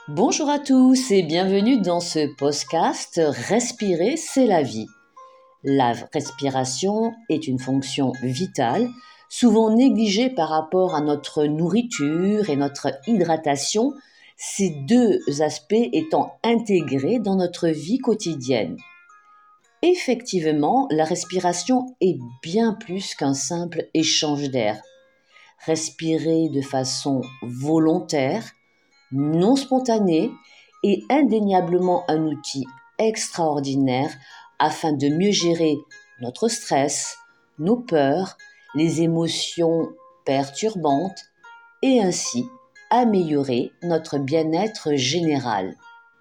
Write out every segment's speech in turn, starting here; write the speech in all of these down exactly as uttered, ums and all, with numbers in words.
Bonjour à tous et bienvenue dans ce podcast Respirer, c'est la vie. La respiration est une fonction vitale, souvent négligée par rapport à notre nourriture et notre hydratation, ces deux aspects étant intégrés dans notre vie quotidienne. Effectivement, la respiration est bien plus qu'un simple échange d'air. Respirer de façon volontaire, non spontanée, est indéniablement un outil extraordinaire afin de mieux gérer notre stress, nos peurs, les émotions perturbantes et ainsi améliorer notre bien-être général.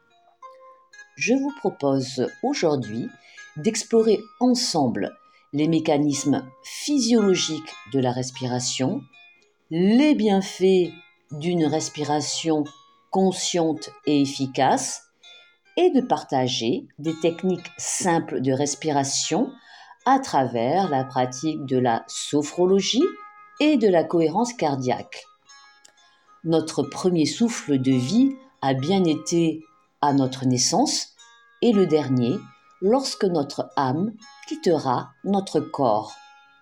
Je vous propose aujourd'hui d'explorer ensemble les mécanismes physiologiques de la respiration, les bienfaits d'une respiration consciente et efficace et de partager des techniques simples de respiration à travers la pratique de la sophrologie et de la cohérence cardiaque. Notre premier souffle de vie a bien été à notre naissance et le dernier lorsque notre âme quittera notre corps.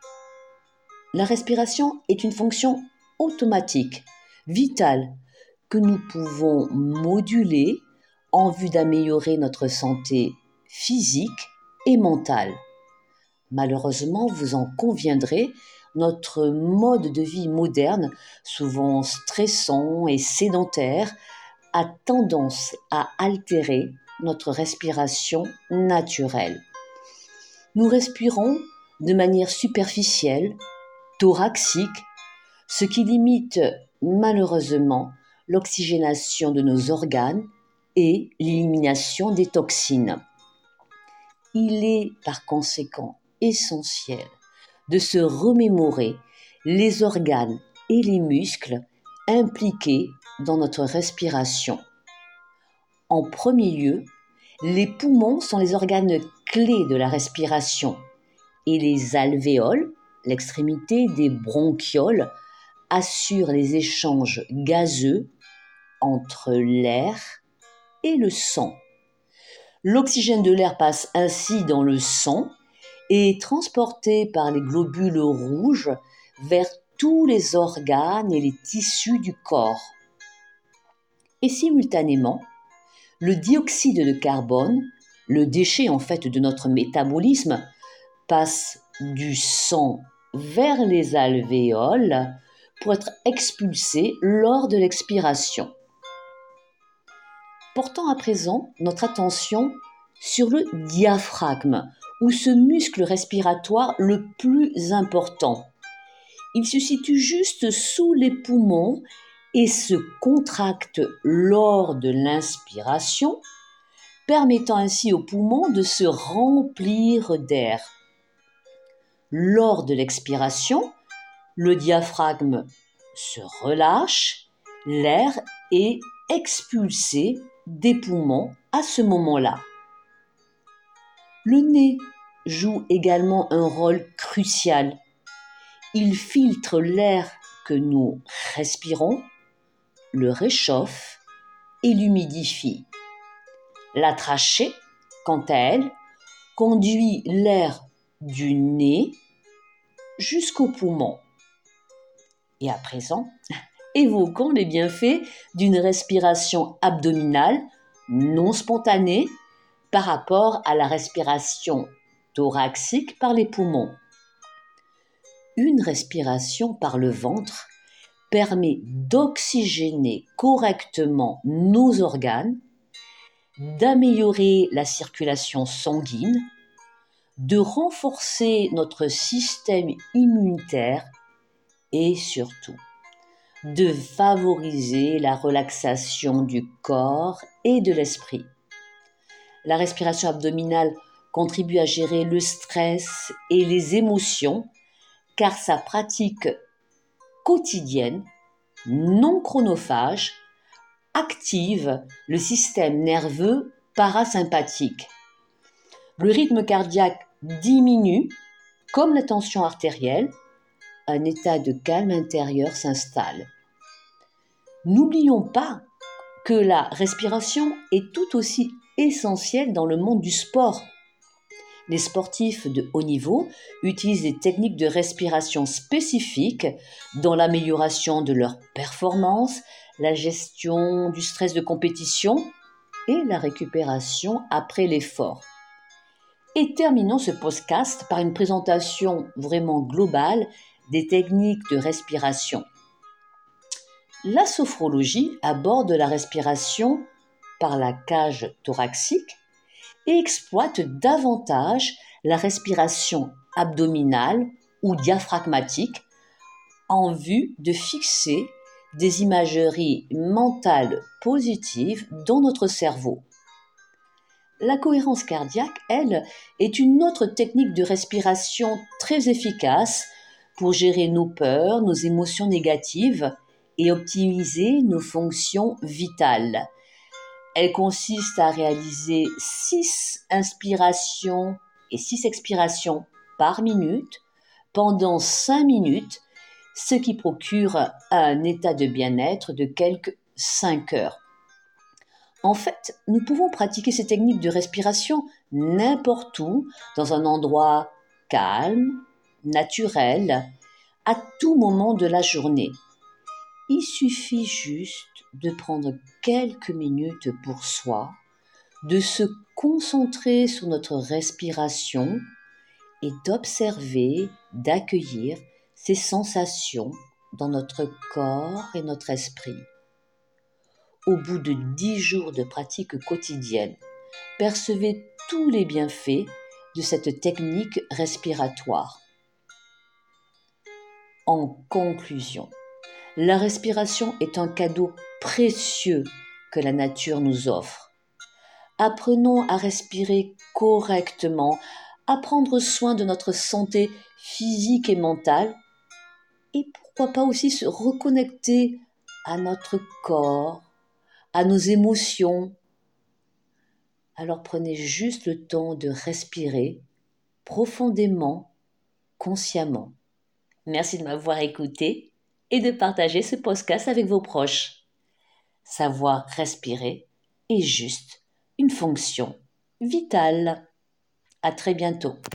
La respiration est une fonction automatique, vitale, que nous pouvons moduler en vue d'améliorer notre santé physique et mentale. Malheureusement, vous en conviendrez, notre mode de vie moderne, souvent stressant et sédentaire, a tendance à altérer notre respiration naturelle. Nous respirons de manière superficielle, thoracique, ce qui limite malheureusement l'oxygénation de nos organes et l'élimination des toxines. Il est par conséquent essentiel de se remémorer les organes et les muscles impliqués dans notre respiration. En premier lieu, les poumons sont les organes clés de la respiration et les alvéoles, l'extrémité des bronchioles, assurent les échanges gazeux entre l'air et le sang. L'oxygène de l'air passe ainsi dans le sang et est transporté par les globules rouges vers tous les organes et les tissus du corps. Et simultanément, le dioxyde de carbone, le déchet en fait de notre métabolisme, passe du sang vers les alvéoles pour être expulsé lors de l'expiration. Portons à présent notre attention sur le diaphragme, ou ce muscle respiratoire le plus important. Il se situe juste sous les poumons et se contracte lors de l'inspiration, permettant ainsi aux poumons de se remplir d'air. Lors de l'expiration, le diaphragme se relâche, l'air est expulsé des poumons à ce moment-là. Le nez joue également un rôle crucial. Il filtre l'air que nous respirons, le réchauffe et l'humidifie. La trachée, quant à elle, conduit l'air du nez jusqu'aux poumons. Et à présent, évoquons les bienfaits d'une respiration abdominale non spontanée par rapport à la respiration thoracique par les poumons. Une respiration par le ventre permet d'oxygéner correctement nos organes, d'améliorer la circulation sanguine, de renforcer notre système immunitaire et surtout de favoriser la relaxation du corps et de l'esprit. La respiration abdominale contribue à gérer le stress et les émotions car sa pratique quotidienne, non chronophage, active le système nerveux parasympathique. Le rythme cardiaque diminue comme la tension artérielle, un état de calme intérieur s'installe. N'oublions pas que la respiration est tout aussi essentielle dans le monde du sport. Les sportifs de haut niveau utilisent des techniques de respiration spécifiques dans l'amélioration de leur performance, la gestion du stress de compétition et la récupération après l'effort. Et terminons ce podcast par une présentation vraiment globale des techniques de respiration. La sophrologie aborde la respiration par la cage thoracique et exploite davantage la respiration abdominale ou diaphragmatique en vue de fixer des imageries mentales positives dans notre cerveau. La cohérence cardiaque, elle, est une autre technique de respiration très efficace pour gérer nos peurs, nos émotions négatives et optimiser nos fonctions vitales. Elle consiste à réaliser six inspirations et six expirations par minute pendant cinq minutes, ce qui procure un état de bien-être de quelques cinq heures. En fait, nous pouvons pratiquer ces techniques de respiration n'importe où, dans un endroit calme, naturel, à tout moment de la journée. Il suffit juste de prendre quelques minutes pour soi, de se concentrer sur notre respiration et d'observer, d'accueillir ces sensations dans notre corps et notre esprit. Au bout de dix jours de pratique quotidienne, percevez tous les bienfaits de cette technique respiratoire. En conclusion, la respiration est un cadeau précieux que la nature nous offre. Apprenons à respirer correctement, à prendre soin de notre santé physique et mentale, et pourquoi pas aussi se reconnecter à notre corps, à nos émotions. Alors prenez juste le temps de respirer profondément, consciemment. Merci de m'avoir écouté et de partager ce podcast avec vos proches. Savoir respirer est juste une fonction vitale. À très bientôt.